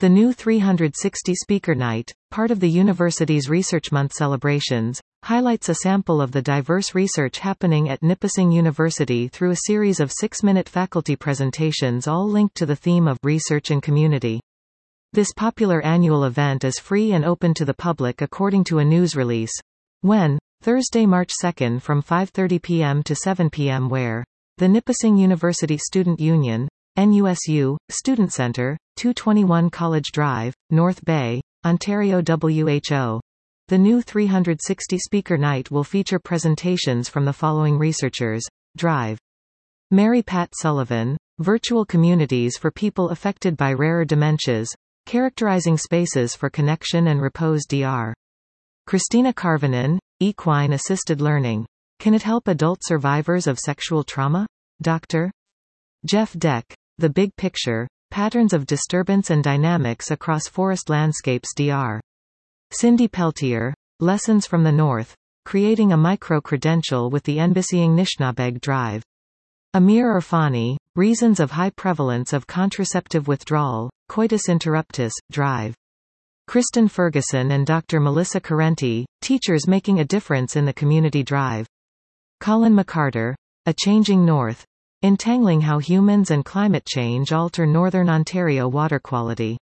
The new 360 Speaker Night, part of the university's Research Month celebrations, highlights a sample of the diverse research happening at Nipissing University through a series of 6-minute faculty presentations all linked to the theme of research and community. This popular annual event is free and open to the public according to a news release. When? Thursday, March 2 from 5:30 p.m. to 7 p.m. Where? The Nipissing University Student Union, NUSU, Student Center, 221 College Drive, North Bay, Ontario WHO. The new 360 Speaker Night will feature presentations from the following researchers. Drive. Mary Pat Sullivan, Virtual Communities for People Affected by Rarer Dementias, Characterizing Spaces for Connection and Repose Dr. Christina Karvanen, Equine-Assisted Learning. Can it help adult survivors of sexual trauma? Dr. Jeff Deck, The Big Picture, Patterns of Disturbance and Dynamics Across Forest Landscapes Dr. Cindy Peltier, Lessons from the North, Creating a Micro-Credential with the Nbisieng-Nishnabeg Drive. Amir Irfani, Reasons of High Prevalence of Contraceptive Withdrawal, Coitus Interruptus, Drive. Kristen Ferguson and Dr. Melissa Carenti, Teachers Making a Difference in the Community Drive. Colin McCarter, A Changing North, Entangling How Humans and Climate Change Alter Northern Ontario Water Quality.